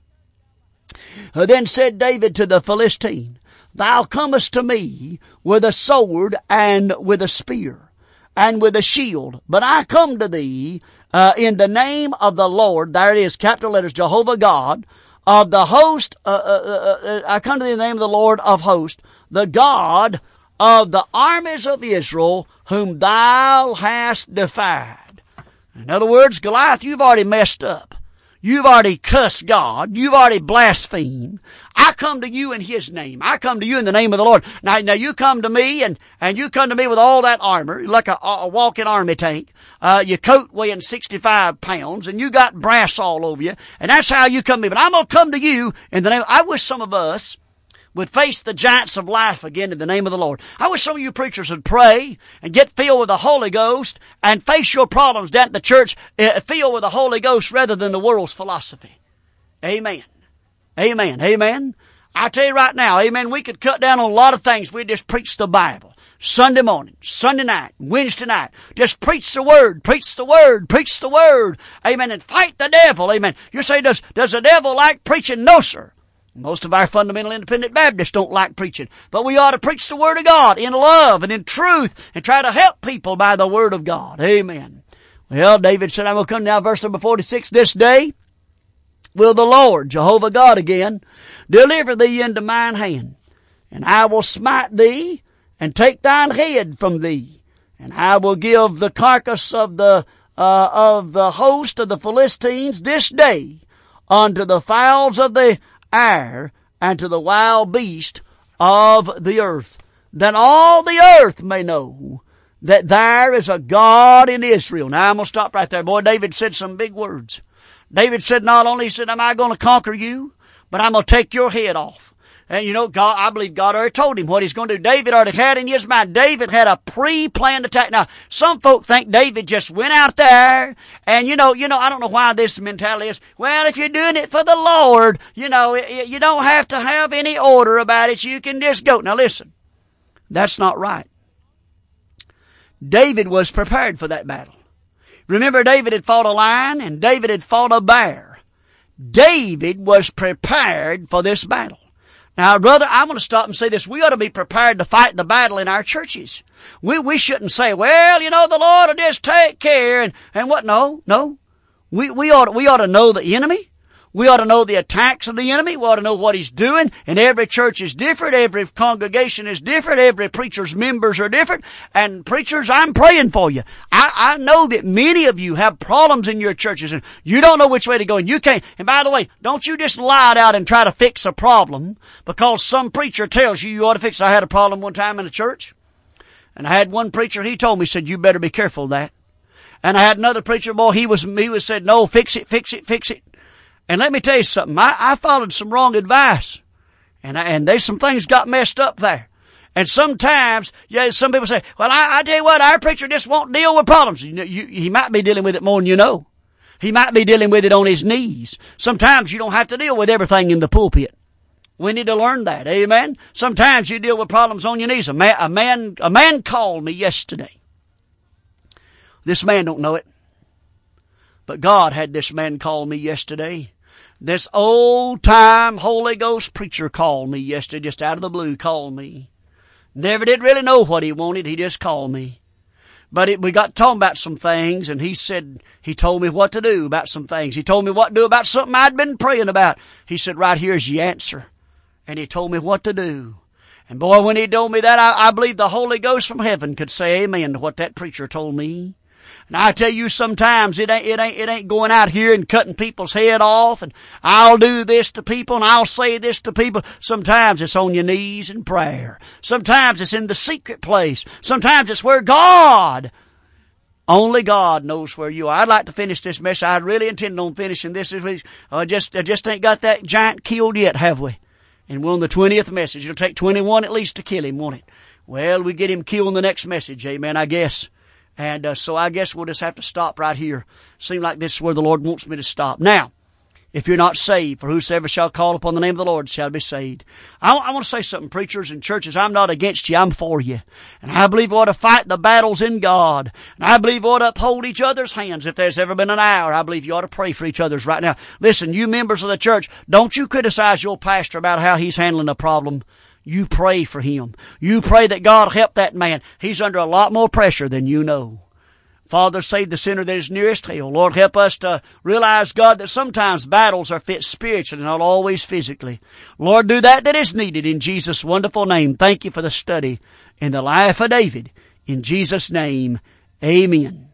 Uh, then said David to the Philistine, thou comest to me with a sword and with a spear and with a shield. But I come to thee uh, in the name of the Lord. There it is, capital letters, Jehovah God, of the host. Uh, uh, uh, I come to thee in the name of the Lord of hosts, the God of the armies of Israel, whom thou hast defied. In other words, Goliath, you've already messed up. You've already cussed God. You've already blasphemed. I come to you in His name. I come to you in the name of the Lord. Now, now you come to me and, and you come to me with all that armor, like a, a walking army tank. Uh, your coat weighing sixty-five pounds and you got brass all over you. And that's how you come to me. But I'm going to come to you in the name. I wish some of us would face the giants of life again in the name of the Lord. I wish some of you preachers would pray and get filled with the Holy Ghost and face your problems down at the church uh, filled with the Holy Ghost rather than the world's philosophy. Amen. Amen. Amen. I tell you right now, amen, we could cut down on a lot of things if we just preach the Bible. Sunday morning, Sunday night, Wednesday night. Just preach the Word, preach the Word, preach the Word. Amen. And fight the devil. Amen. You say, does, does the devil like preaching? No, sir. Most of our fundamental independent Baptists don't like preaching. But we ought to preach the Word of God in love and in truth and try to help people by the Word of God. Amen. Well, David said, I'm going to come now, verse number forty-six, this day will the Lord, Jehovah God again, deliver thee into mine hand. And I will smite thee and take thine head from thee. And I will give the carcass of the, uh, of the host of the Philistines this day unto the fowls of the air and to the wild beast of the earth, that all the earth may know that there is a God in Israel. Now I'm going to stop right there. Boy, David said some big words. David said, not only said, am I going to conquer you, but I'm going to take your head off. And you know, God, I believe God already told him what he's going to do. David already had in his mind. David had a pre-planned attack. Now, some folk think David just went out there and, you know, you know, I don't know why this mentality is, well, if you're doing it for the Lord, you know, you don't have to have any order about it. You can just go. Now listen, that's not right. David was prepared for that battle. Remember, David had fought a lion and David had fought a bear. David was prepared for this battle. Now, brother, I want to stop and say this. We ought to be prepared to fight the battle in our churches. We, we shouldn't say, well, you know, the Lord will just take care and, and what? No, no. We, we ought, we ought to know the enemy. We ought to know the attacks of the enemy. We ought to know what he's doing. And every church is different. Every congregation is different. Every preacher's members are different. And preachers, I'm praying for you. I, I know that many of you have problems in your churches and you don't know which way to go and you can't. And by the way, don't you just lie out and try to fix a problem because some preacher tells you you ought to fix it. I had a problem one time in a church and I had one preacher, he told me, said, you better be careful of that. And I had another preacher, boy, he was, he was said, no, fix it, fix it, fix it. And let me tell you something. I, I followed some wrong advice. And I, and there's some things got messed up there. And sometimes, yeah, some people say, well, I, I tell you what, our preacher just won't deal with problems. You know, you, he might be dealing with it more than you know. He might be dealing with it on his knees. Sometimes you don't have to deal with everything in the pulpit. We need to learn that. Amen. Sometimes you deal with problems on your knees. A man, a man, a man called me yesterday. This man don't know it. But God had this man call me yesterday. This old-time Holy Ghost preacher called me yesterday, just out of the blue, called me. Never did really know what he wanted. He just called me. But it, we got talking about some things, and he said, he told me what to do about some things. He told me what to do about something I'd been praying about. He said, right here's the answer. And he told me what to do. And boy, when he told me that, I, I believe the Holy Ghost from heaven could say amen to what that preacher told me. And I tell you, sometimes it ain't, it ain't, it ain't going out here and cutting people's head off and I'll do this to people and I'll say this to people. Sometimes it's on your knees in prayer. Sometimes it's in the secret place. Sometimes it's where God, only God knows where you are. I'd like to finish this message. I really intend on finishing this. I just, I just ain't got that giant killed yet, have we? And we're on the twentieth message. It'll take twenty-one at least to kill him, won't it? Well, we get him killed in the next message. Amen, I guess. And uh, so I guess we'll just have to stop right here. Seems like this is where the Lord wants me to stop. Now, if you're not saved, for whosoever shall call upon the name of the Lord shall be saved. I, I want to say something, preachers and churches. I'm not against you. I'm for you. And I believe we ought to fight the battles in God. And I believe we ought to uphold each other's hands. If there's ever been an hour, I believe you ought to pray for each other's right now. Listen, you members of the church, don't you criticize your pastor about how he's handling a problem. You pray for him. You pray that God help that man. He's under a lot more pressure than you know. Father, save the sinner that is nearest hell. Lord, help us to realize, God, that sometimes battles are fit spiritually, not always physically. Lord, do that that is needed in Jesus' wonderful name. Thank you for the study in the life of David. In Jesus' name, amen.